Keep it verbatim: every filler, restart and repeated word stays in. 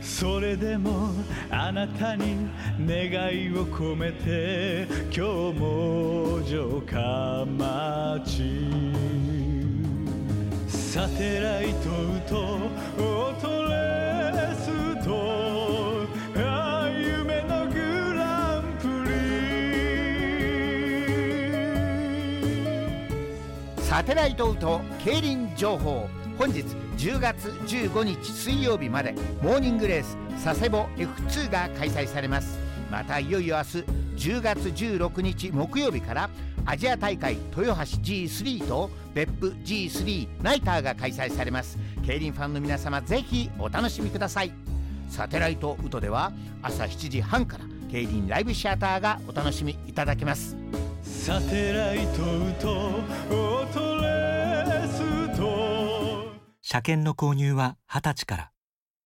それでもあなたに願いを込めて今日も城下町サテライトとオートレスとあ夢のグランプリサテライトウと競輪情報。本日じゅうがつじゅうごにち水曜日までモーニングレース佐世保 エフツー が開催されます。またいよいよ明日じゅうがつじゅうろくにち木曜日からアジア大会豊橋 ジースリー と別府 ジースリー ナイターが開催されます。競輪ファンの皆様ぜひお楽しみください。サテライトウトでは朝しちじはんから競輪ライブシアターがお楽しみいただけます。 サテライトとオートレースと車検の購入ははたちから。